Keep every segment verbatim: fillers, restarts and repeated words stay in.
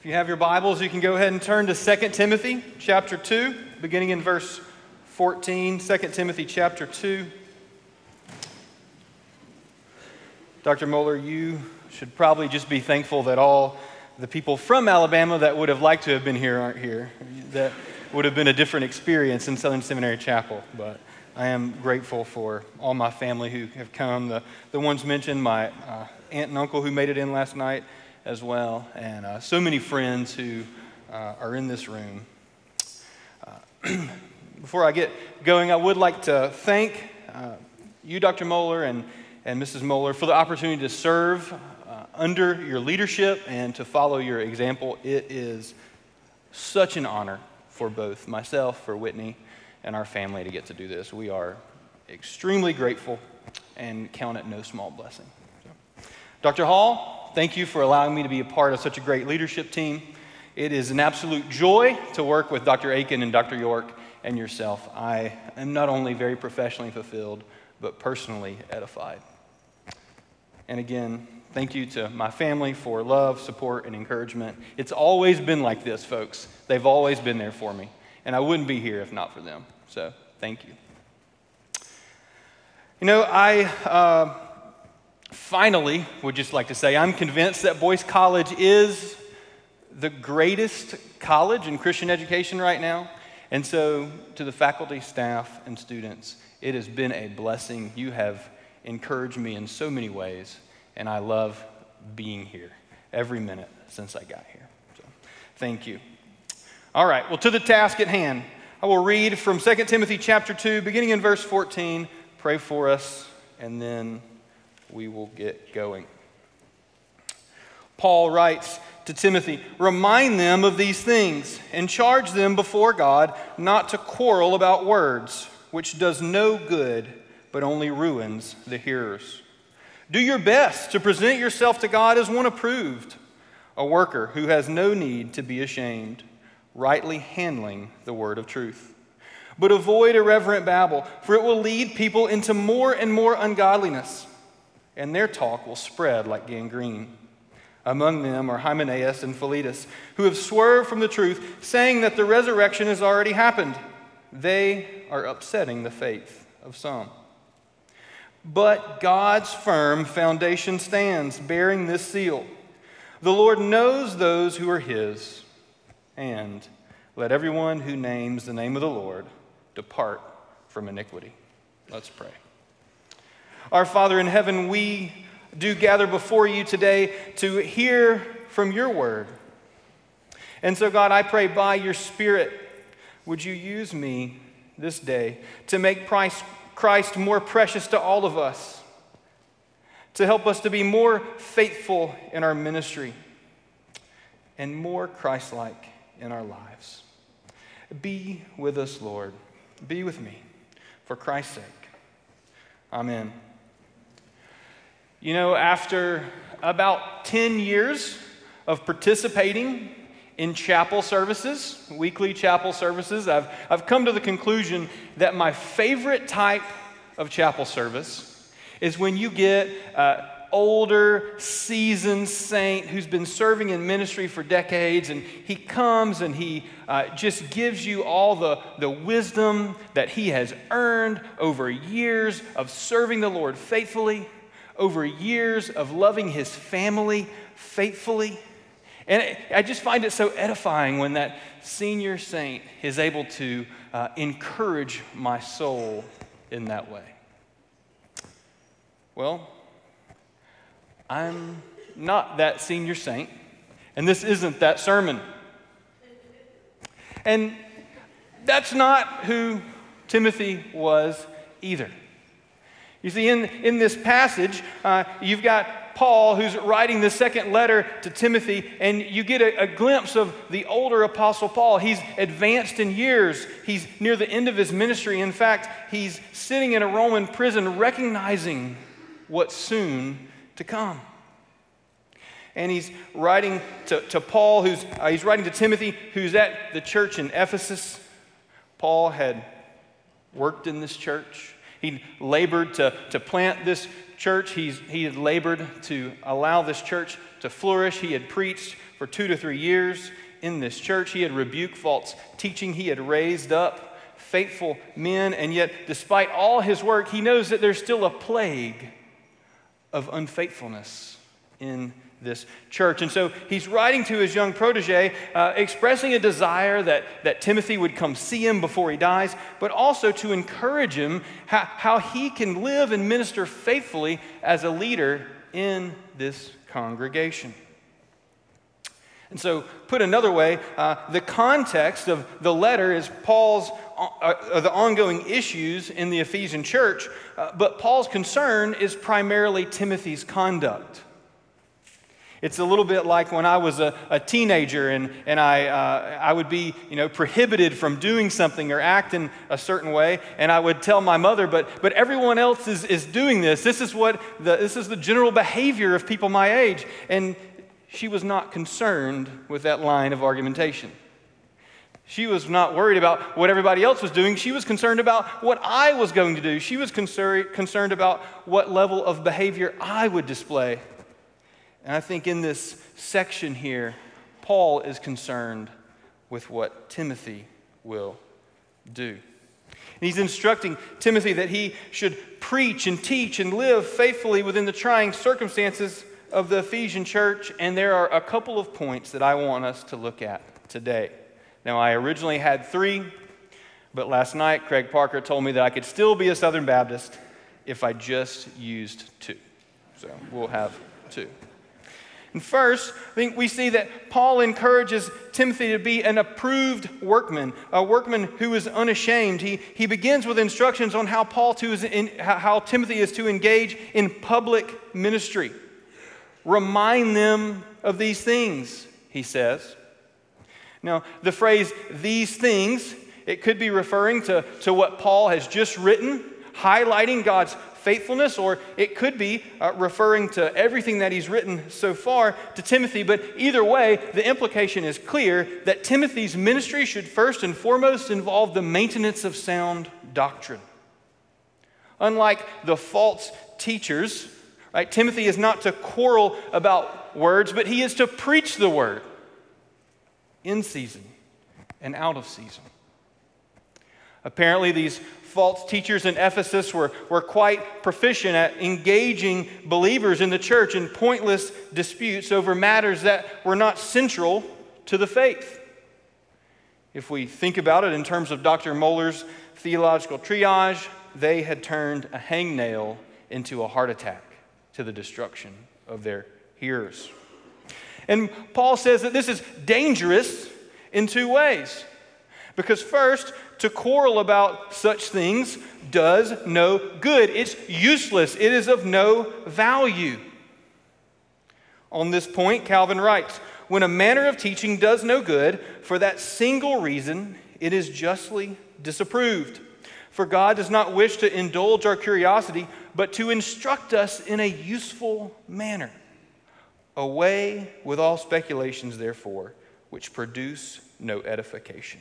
If you have your Bibles, you can go ahead and turn to Second Timothy chapter two, beginning in verse fourteen. Second Timothy chapter two. Doctor Moeller, you should probably just be thankful that all the people from Alabama that would have liked to have been here aren't here. That would have been a different experience in Southern Seminary Chapel, but I am grateful for all my family who have come, the, the ones mentioned, my uh, aunt and uncle who made it in last night as well, and uh, so many friends who uh, are in this room. Uh, before I get going, I would like to thank uh, you, Doctor Moeller, and, and Missus Moeller, for the opportunity to serve uh, under your leadership and to follow your example. It is such an honor for both myself, for Whitney, and our family to get to do this. We are extremely grateful and count it no small blessing. So, Doctor Hall, thank you for allowing me to be a part of such a great leadership team. It is an absolute joy to work with Doctor Aiken and Doctor York and yourself. I am not only very professionally fulfilled, but personally edified. And again, thank you to my family for love, support, and encouragement. It's always been like this, folks. They've always been there for me, and I wouldn't be here if not for them. So, thank you. You know, I uh, finally would just like to say I'm convinced that Boyce College is the greatest college in Christian education right now. And so, to the faculty, staff, and students, it has been a blessing. You have encouraged me in so many ways, and I love being here every minute since I got here. So, thank you. All right, well, to the task at hand. I will read from Second Timothy chapter two, beginning in verse fourteen, pray for us, and then we will get going. Paul writes to Timothy, "Remind them of these things, and charge them before God not to quarrel about words, which does no good, but only ruins the hearers. Do your best to present yourself to God as one approved, a worker who has no need to be ashamed, rightly handling the word of truth. But avoid irreverent babble, for it will lead people into more and more ungodliness, and their talk will spread like gangrene. Among them are Hymenaeus and Philetus, who have swerved from the truth, saying that the resurrection has already happened. They are upsetting the faith of some. But God's firm foundation stands, bearing this seal. The Lord knows those who are his, and let everyone who names the name of the Lord depart from iniquity." Let's pray. Our Father in heaven, we do gather before you today to hear from your word. And so, God, I pray by your Spirit, would you use me this day to make Christ, Christ more precious to all of us, to help us to be more faithful in our ministry and more Christ-like in our lives. Be with us, Lord. Be with me, for Christ's sake. Amen. You know, after about ten years of participating in chapel services, weekly chapel services, I've, I've come to the conclusion that my favorite type of chapel service is when you get uh, older, seasoned saint who's been serving in ministry for decades, and he comes and he uh, just gives you all the, the wisdom that he has earned over years of serving the Lord faithfully, over years of loving his family faithfully. And I just find it so edifying when that senior saint is able to uh, encourage my soul in that way. Well, I'm not that senior saint, and this isn't that sermon. And that's not who Timothy was either. You see, in, in this passage, uh, you've got Paul who's writing the second letter to Timothy, and you get a, a glimpse of the older Apostle Paul. He's advanced in years. He's near the end of his ministry. In fact, he's sitting in a Roman prison recognizing what's soon to come. And he's writing to, to Paul, who's uh, he's writing to Timothy, who's at the church in Ephesus. Paul had worked in this church. He labored to, to plant this church. He's, he had labored to allow this church to flourish. He had preached for two to three years in this church. He had rebuked false teaching. He had raised up faithful men. And yet, despite all his work, he knows that there's still a plague of unfaithfulness in this church. And so he's writing to his young protege, uh, expressing a desire that, that Timothy would come see him before he dies, but also to encourage him how, how he can live and minister faithfully as a leader in this congregation. And so, put another way, uh, the context of the letter is Paul's uh, the ongoing issues in the Ephesian church, uh, but Paul's concern is primarily Timothy's conduct. It's a little bit like when I was a, a teenager and, and I, uh, I would be, you know, prohibited from doing something or acting a certain way, and I would tell my mother, but but everyone else is, is doing this. This is what the, this is the general behavior of people my age. And she was not concerned with that line of argumentation. She was not worried about what everybody else was doing. She was concerned about what I was going to do. She was concerned concerned about what level of behavior I would display. And I think in this section here, Paul is concerned with what Timothy will do. And he's instructing Timothy that he should preach and teach and live faithfully within the trying circumstances of the Ephesian church. And there are a couple of points that I want us to look at today. Now, I originally had three, but last night Craig Parker told me that I could still be a Southern Baptist if I just used two. So we'll have two. And first, I think we see that Paul encourages Timothy to be an approved workman, a workman who is unashamed. He, he begins with instructions on how Paul to is in, how Timothy is to engage in public ministry. Remind them of these things, he says. Now, the phrase "these things," it could be referring to, to what Paul has just written, highlighting God's faithfulness, or it could be uh, referring to everything that he's written so far to Timothy. But either way, the implication is clear that Timothy's ministry should first and foremost involve the maintenance of sound doctrine. Unlike the false teachers, right, Timothy is not to quarrel about words, but he is to preach the word in season and out of season. Apparently, these false teachers in Ephesus were, were quite proficient at engaging believers in the church in pointless disputes over matters that were not central to the faith. If we think about it in terms of Doctor Mohler's theological triage, they had turned a hangnail into a heart attack to the destruction of their hearers. And Paul says that this is dangerous in two ways. Because first, to quarrel about such things does no good. It's useless. It is of no value. On this point, Calvin writes, "When a manner of teaching does no good, for that single reason, it is justly disapproved. For God does not wish to indulge our curiosity, but to instruct us in a useful manner. Away with all speculations, therefore, which produce no edification."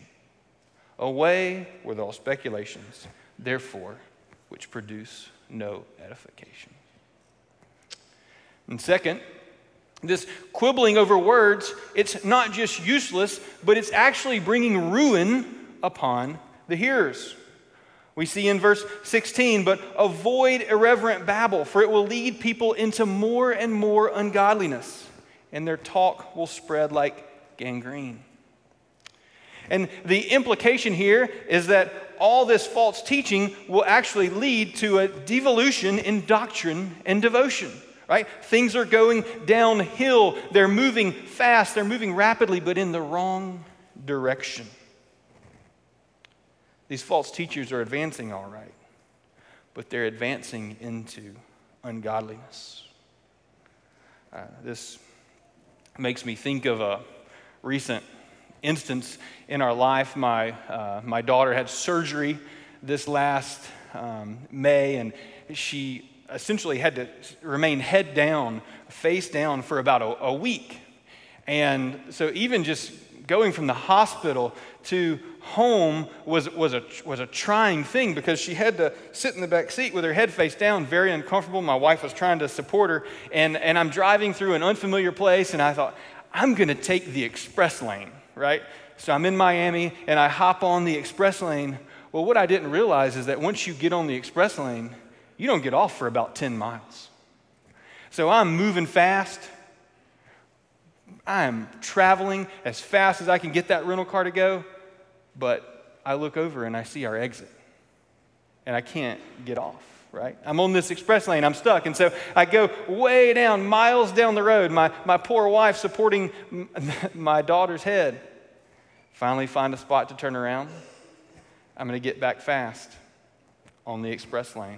Away with all speculations, therefore, which produce no edification. And second, this quibbling over words, it's not just useless, but it's actually bringing ruin upon the hearers. We see in verse sixteen, "But avoid irreverent babble, for it will lead people into more and more ungodliness, and their talk will spread like gangrene." And the implication here is that all this false teaching will actually lead to a devolution in doctrine and devotion, right? Things are going downhill. They're moving fast. They're moving rapidly, but in the wrong direction. These false teachers are advancing all right, but they're advancing into ungodliness. Uh, this makes me think of a recent instance in our life. My uh, my daughter had surgery this last um, May, and she essentially had to remain head down, face down for about a, a week. And so even just going from the hospital to home was was a was a trying thing, because she had to sit in the back seat with her head face down, very uncomfortable. My wife was trying to support her, and and I'm driving through an unfamiliar place, and I thought, I'm going to take the express lane, right? So I'm in Miami, and I hop on the express lane. Well, what I didn't realize is that once you get on the express lane, you don't get off for about ten miles. So I'm moving fast. I'm traveling as fast as I can get that rental car to go, but I look over and I see our exit, and I can't get off, right? I'm on this express lane, I'm stuck, and so I go way down, miles down the road, my, my poor wife supporting m- my daughter's head. Finally find a spot to turn around. I'm going to get back fast on the express lane.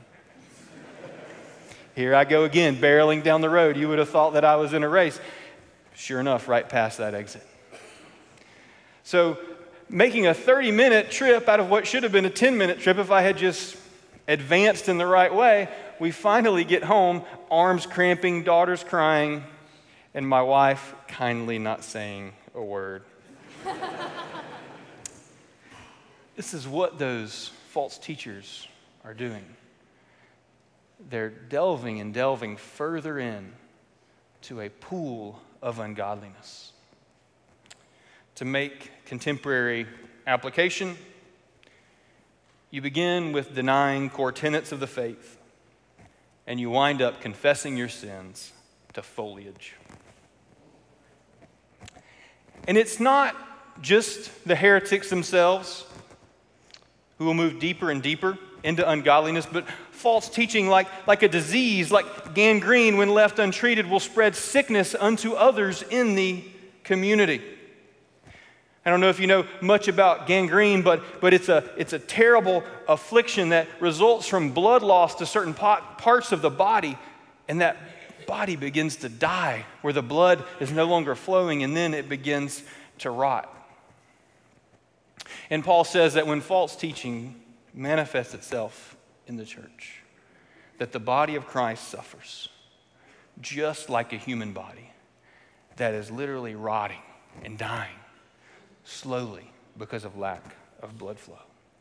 Here I go again, barreling down the road. You would have thought that I was in a race. Sure enough, right past that exit. So making a thirty-minute trip out of what should have been a ten-minute trip if I had just advanced in the right way, we finally get home, arms cramping, daughters crying, and my wife kindly not saying a word. This is what those false teachers are doing. They're delving and delving further in to a pool of ungodliness. To make contemporary application, you begin with denying core tenets of the faith, and you wind up confessing your sins to foliage. And it's not just the heretics themselves who will move deeper and deeper into ungodliness, but false teaching like, like a disease, like gangrene when left untreated, will spread sickness unto others in the community. I don't know if you know much about gangrene, but, but it's, a, it's a terrible affliction that results from blood loss to certain pot, parts of the body, and that body begins to die where the blood is no longer flowing, and then it begins to rot. And Paul says that when false teaching manifests itself in the church, that the body of Christ suffers just like a human body that is literally rotting and dying slowly because of lack of blood flow.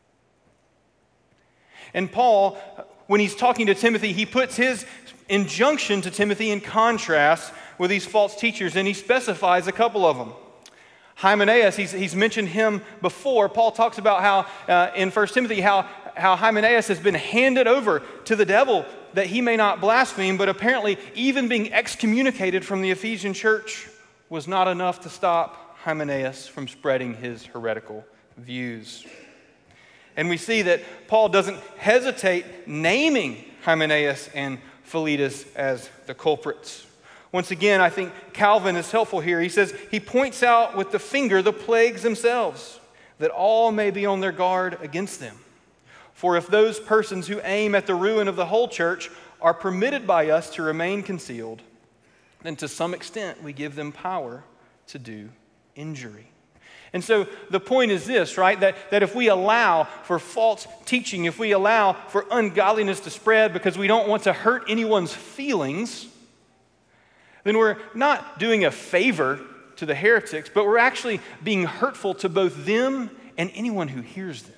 And Paul, when he's talking to Timothy, he puts his injunction to Timothy in contrast with these false teachers, and he specifies a couple of them. Hymenaeus, he's, he's mentioned him before. Paul talks about how, uh, in First Timothy, how, how Hymenaeus has been handed over to the devil that he may not blaspheme, but apparently even being excommunicated from the Ephesian church was not enough to stop Hymenaeus from spreading his heretical views. And we see that Paul doesn't hesitate naming Hymenaeus and Philetus as the culprits. Once again, I think Calvin is helpful here. He says, he points out with the finger the plagues themselves, that all may be on their guard against them. For if those persons who aim at the ruin of the whole church are permitted by us to remain concealed, then to some extent we give them power to do injury. And so the point is this, right? That, that if we allow for false teaching, if we allow for ungodliness to spread because we don't want to hurt anyone's feelings, then we're not doing a favor to the heretics, but we're actually being hurtful to both them and anyone who hears them.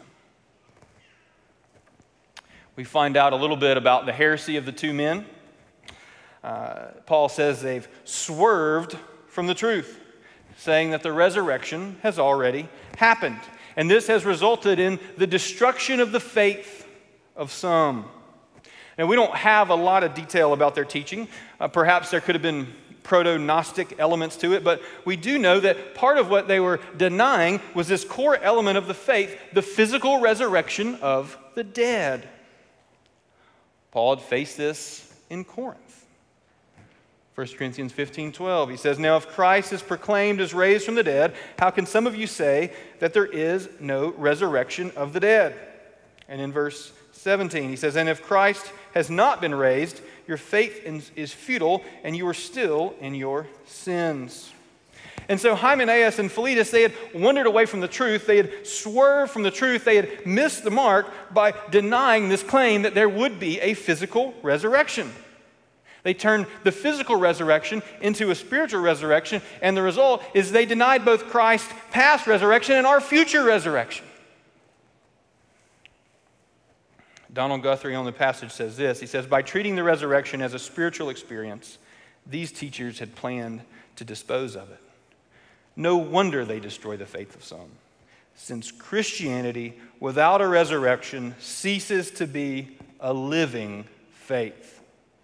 We find out a little bit about the heresy of the two men. Uh, Paul says they've swerved from the truth, saying that the resurrection has already happened. And this has resulted in the destruction of the faith of some. Now, we don't have a lot of detail about their teaching. Uh, perhaps there could have been proto-Gnostic elements to it, but we do know that part of what they were denying was this core element of the faith, the physical resurrection of the dead. Paul had faced this in Corinth. First Corinthians fifteen twelve, he says, "Now if Christ is proclaimed as raised from the dead, how can some of you say that there is no resurrection of the dead?" And in verse seventeen, he says, "And if Christ has not been raised, your faith is futile, and you are still in your sins." And so Hymenaeus and Philetus, they had wandered away from the truth. They had swerved from the truth. They had missed the mark by denying this claim that there would be a physical resurrection. They turned the physical resurrection into a spiritual resurrection, and the result is they denied both Christ's past resurrection and our future resurrection. Donald Guthrie on the passage says this. He says, "By treating the resurrection as a spiritual experience, these teachers had planned to dispose of it. No wonder they destroy the faith of some, since Christianity without a resurrection ceases to be a living faith.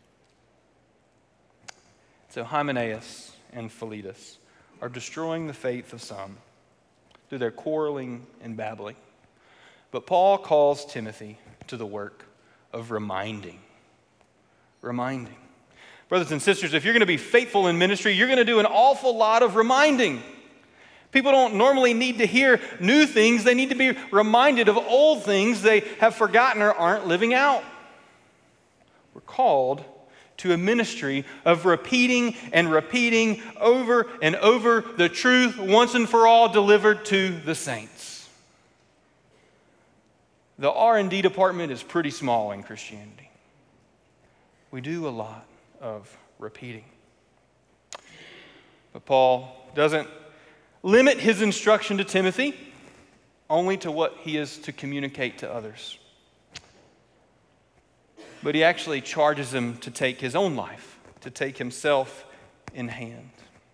So Hymenaeus and Philetus are destroying the faith of some through their quarreling and babbling. But Paul calls Timothy to the work of reminding. Reminding. Brothers and sisters, if you're going to be faithful in ministry, you're going to do an awful lot of reminding. People don't normally need to hear new things. They need to be reminded of old things they have forgotten or aren't living out. We're called to a ministry of repeating and repeating over and over the truth once and for all delivered to the saints. The R and D department is pretty small in Christianity. We do a lot of repeating. But Paul doesn't limit his instruction to Timothy only to what he is to communicate to others. But he actually charges him to take his own life, to take himself in hand.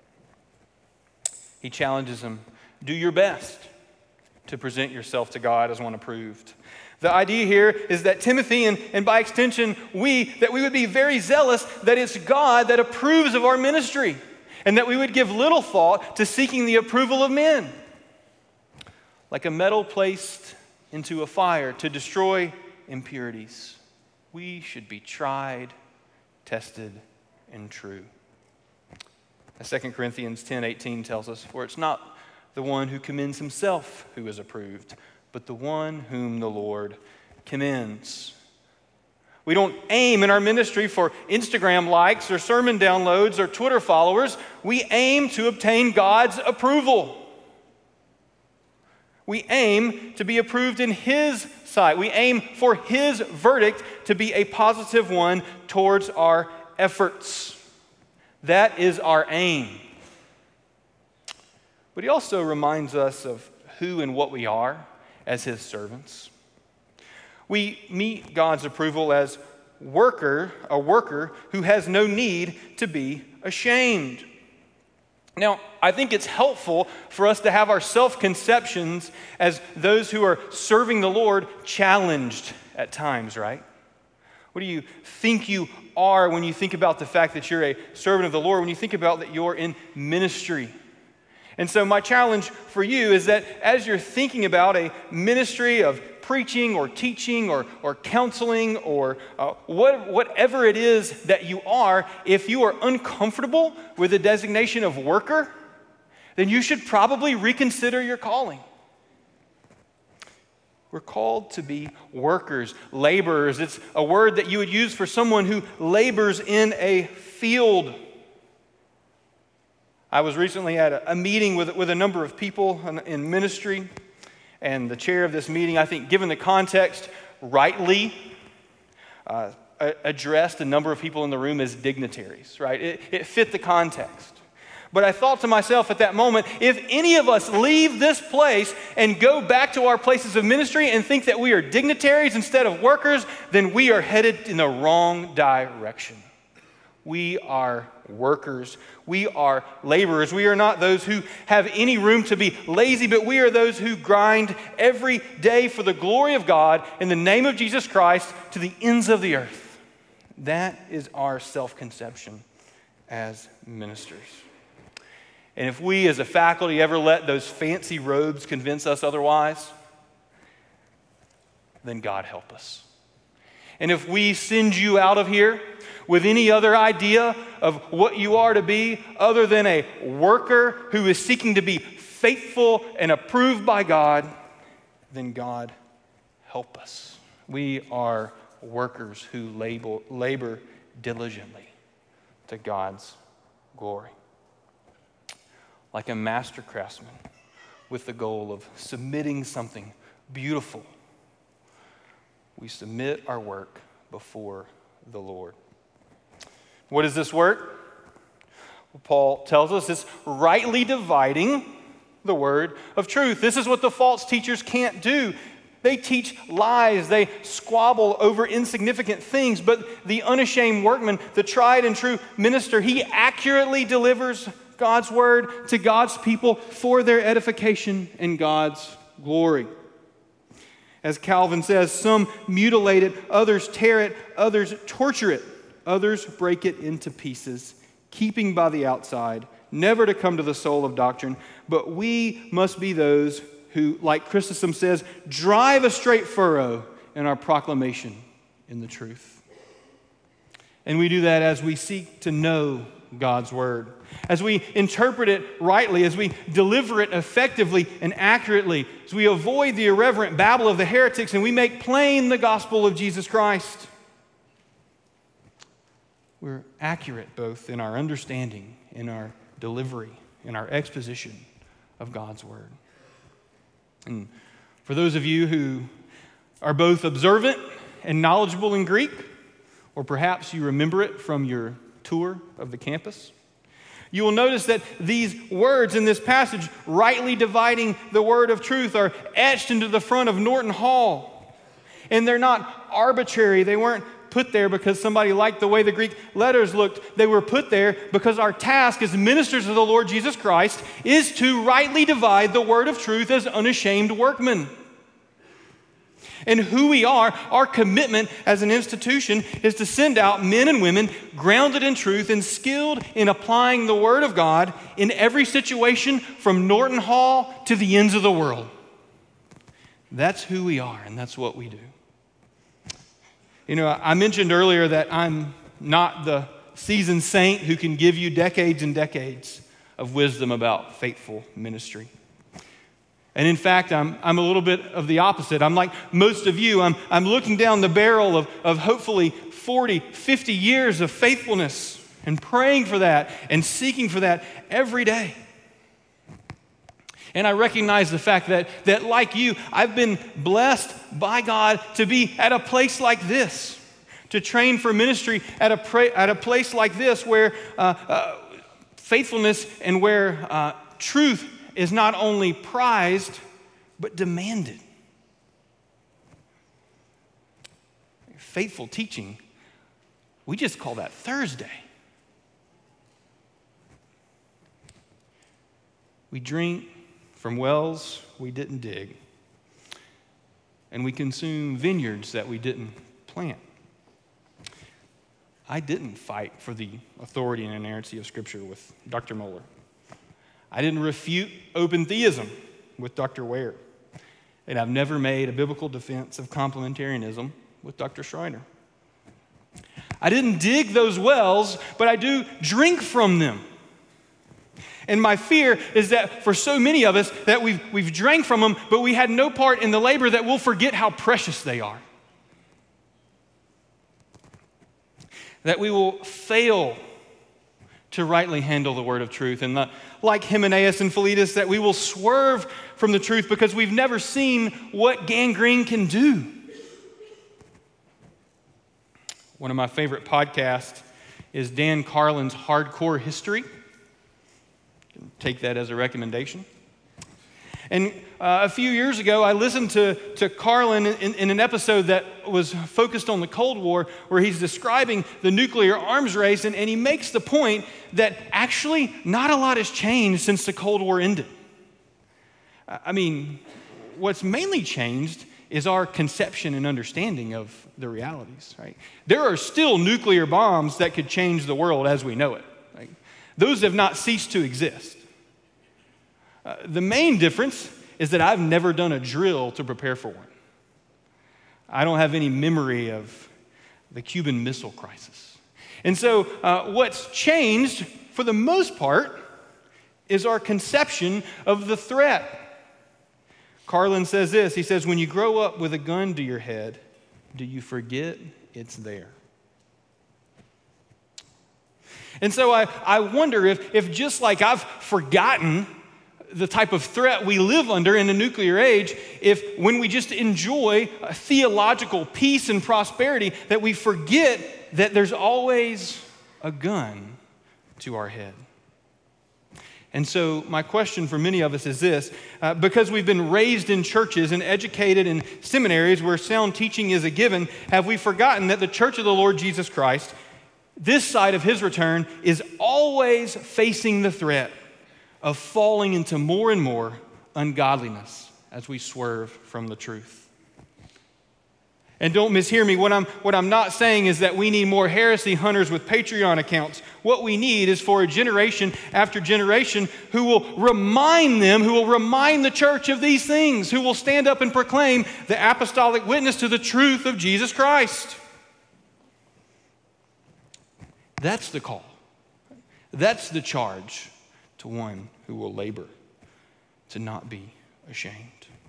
He challenges him, do your best to present yourself to God as one approved. The idea here is that Timothy, and, and by extension we, that we would be very zealous that it's God that approves of our ministry, and that we would give little thought to seeking the approval of men. Like a metal placed into a fire to destroy impurities, we should be tried, tested, and true. As Second Corinthians ten eighteen tells us, for it's not the one who commends himself who is approved, but the one whom the Lord commends. We don't aim in our ministry for Instagram likes or sermon downloads or Twitter followers. We aim to obtain God's approval. We aim to be approved in His sight. We aim for His verdict to be a positive one towards our efforts. That is our aim. But He also reminds us of who and what we are as His servants. We meet God's approval as worker, a worker who has no need to be ashamed. Now, I think it's helpful for us to have our self-conceptions as those who are serving the Lord challenged at times, right? What do you think you are when you think about the fact that you're a servant of the Lord, when you think about that you're in ministry? And so my challenge for you is that as you're thinking about a ministry of preaching or teaching or, or counseling or uh, what, whatever it is that you are, if you are uncomfortable with the designation of worker, then you should probably reconsider your calling. We're called to be workers, laborers. It's a word that you would use for someone who labors in a field. I was recently at a, a meeting with, with a number of people in, in ministry. And the chair of this meeting, I think, given the context, rightly uh, addressed a number of people in the room as dignitaries, right? It, it fit the context. But I thought to myself at that moment, if any of us leave this place and go back to our places of ministry and think that we are dignitaries instead of workers, then we are headed in the wrong direction. We are workers. We are laborers. We are not those who have any room to be lazy, but we are those who grind every day for the glory of God in the name of Jesus Christ to the ends of the earth. That is our self-conception as ministers. And if we as a faculty ever let those fancy robes convince us otherwise, then God help us. And if we send you out of here with any other idea of what you are to be other than a worker who is seeking to be faithful and approved by God, then God help us. We are workers who labor, labor diligently to God's glory. Like a master craftsman with the goal of submitting something beautiful, we submit our work before the Lord. What is this work? Well, Paul tells us it's rightly dividing the word of truth. This is what the false teachers can't do. They teach lies. They squabble over insignificant things. But the unashamed workman, the tried and true minister, he accurately delivers God's word to God's people for their edification and God's glory. As Calvin says, some mutilate it, others tear it, others torture it, others break it into pieces, keeping by the outside, never to come to the soul of doctrine. But we must be those who, like Chrysostom says, drive a straight furrow in our proclamation in the truth. And we do that as we seek to know God's word, as we interpret it rightly, as we deliver it effectively and accurately, as we avoid the irreverent babble of the heretics and we make plain the gospel of Jesus Christ. We're accurate both in our understanding, in our delivery, in our exposition of God's word. And for those of you who are both observant and knowledgeable in Greek, or perhaps you remember it from your tour of the campus, you will notice that these words in this passage, rightly dividing the word of truth, are etched into the front of Norton Hall. And they're not arbitrary. They weren't put there because somebody liked the way the Greek letters looked. They were put there because our task as ministers of the Lord Jesus Christ is to rightly divide the word of truth as unashamed workmen. And who we are, our commitment as an institution is to send out men and women grounded in truth and skilled in applying the Word of God in every situation from Norton Hall to the ends of the world. That's who we are, and that's what we do. You know, I mentioned earlier that I'm not the seasoned saint who can give you decades and decades of wisdom about faithful ministry. And in fact, I'm, I'm a little bit of the opposite. I'm like most of you. I'm, I'm looking down the barrel of, of hopefully forty, fifty years of faithfulness and praying for that and seeking for that every day. And I recognize the fact that, that like you, I've been blessed by God to be at a place like this, to train for ministry at a, pra- at a place like this where uh, uh, faithfulness and where uh, truth is not only prized, but demanded. Faithful teaching, we just call that Thursday. We drink from wells we didn't dig, and we consume vineyards that we didn't plant. I didn't fight for the authority and inerrancy of Scripture with Doctor Mohler. I didn't refute open theism with Doctor Ware. And I've never made a biblical defense of complementarianism with Doctor Schreiner. I didn't dig those wells, but I do drink from them. And my fear is that for so many of us that we've, we've drank from them, but we had no part in the labor, that we'll forget how precious they are. That we will fail to rightly handle the word of truth. And the, like Hymenaeus and Philetus, that we will swerve from the truth because we've never seen what gangrene can do. One of my favorite podcasts is Dan Carlin's Hardcore History. You can take that as a recommendation. And uh, a few years ago, I listened to, to Carlin in, in an episode that was focused on the Cold War, where he's describing the nuclear arms race, and, and he makes the point that actually not a lot has changed since the Cold War ended. I mean, what's mainly changed is our conception and understanding of the realities, right? There are still nuclear bombs that could change the world as we know it. Right? Those have not ceased to exist. Uh, the main difference is that I've never done a drill to prepare for one. I don't have any memory of the Cuban Missile Crisis. And so uh, what's changed, for the most part, is our conception of the threat. Carlin says this, he says, when you grow up with a gun to your head, do you forget it's there? And so I, I wonder if, if just like I've forgotten the type of threat we live under in a nuclear age, if when we just enjoy a theological peace and prosperity, that we forget that there's always a gun to our head. And so my question for many of us is this, uh, because we've been raised in churches and educated in seminaries where sound teaching is a given, have we forgotten that the church of the Lord Jesus Christ this side of his return is always facing the threat of falling into more and more ungodliness as we swerve from the truth. And don't mishear me. What I'm, what I'm not saying is that we need more heresy hunters with Patreon accounts. What we need is for a generation after generation who will remind them, who will remind the church of these things, who will stand up and proclaim the apostolic witness to the truth of Jesus Christ. That's the call. That's the charge to one who will labor to not be ashamed.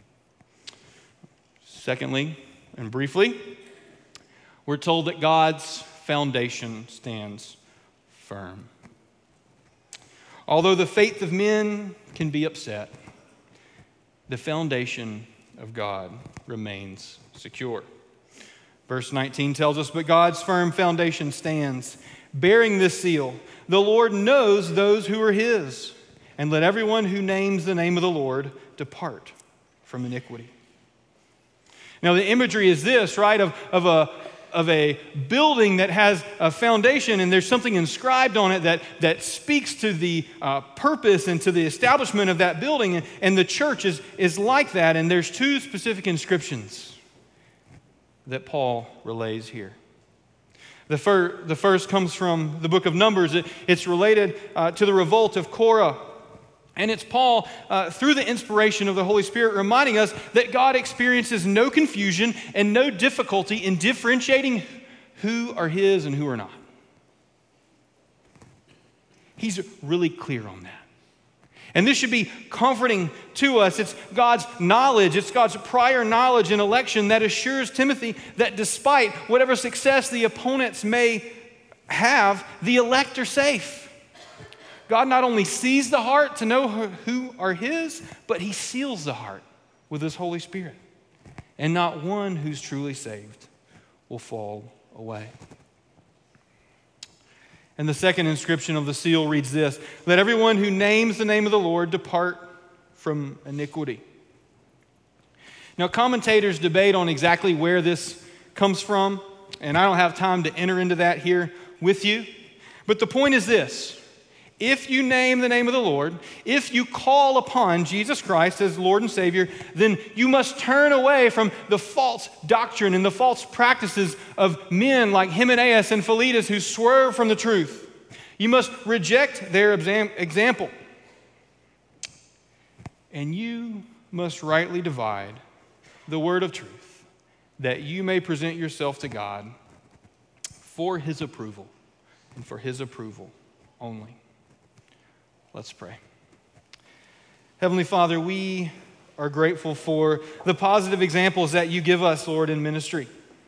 Secondly, and briefly, we're told that God's foundation stands firm. Although the faith of men can be upset, the foundation of God remains secure. Verse nineteen tells us, "But God's firm foundation stands, bearing this seal, the Lord knows those who are his, and let everyone who names the name of the Lord depart from iniquity." Now, the imagery is this, right, of, of, a, of a building that has a foundation and there's something inscribed on it that, that speaks to the uh, purpose and to the establishment of that building. And, and the church is, is like that. And there's two specific inscriptions that Paul relays here. The, fir- the first comes from the book of Numbers. It, it's related uh, to the revolt of Korah. And it's Paul, uh, through the inspiration of the Holy Spirit, reminding us that God experiences no confusion and no difficulty in differentiating who are his and who are not. He's really clear on that. And this should be comforting to us. It's God's knowledge, it's God's prior knowledge and election that assures Timothy that despite whatever success the opponents may have, the elect are safe. God not only sees the heart to know who are his, but he seals the heart with his Holy Spirit. And not one who's truly saved will fall away. And the second inscription of the seal reads this: "Let everyone who names the name of the Lord depart from iniquity." Now, commentators debate on exactly where this comes from, and I don't have time to enter into that here with you. But the point is this: if you name the name of the Lord, if you call upon Jesus Christ as Lord and Savior, then you must turn away from the false doctrine and the false practices of men like Hymenaeus and Philetus who swerve from the truth. You must reject their exam- example. And you must rightly divide the word of truth, that you may present yourself to God for his approval and for his approval only. Let's pray. Heavenly Father, we are grateful for the positive examples that you give us, Lord, in ministry.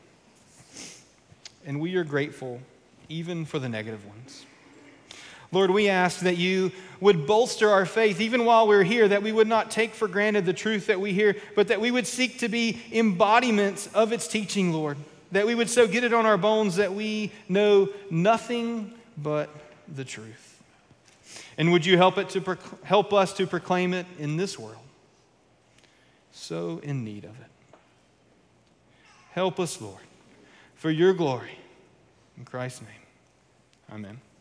And we are grateful even for the negative ones. Lord, we ask that you would bolster our faith even while we're here, that we would not take for granted the truth that we hear, but that we would seek to be embodiments of its teaching, Lord. That we would so get it on our bones that we know nothing but the truth. And would you help it to proc- help us to proclaim it in this world, so in need of it. Help us, Lord, for your glory. In Christ's name, amen.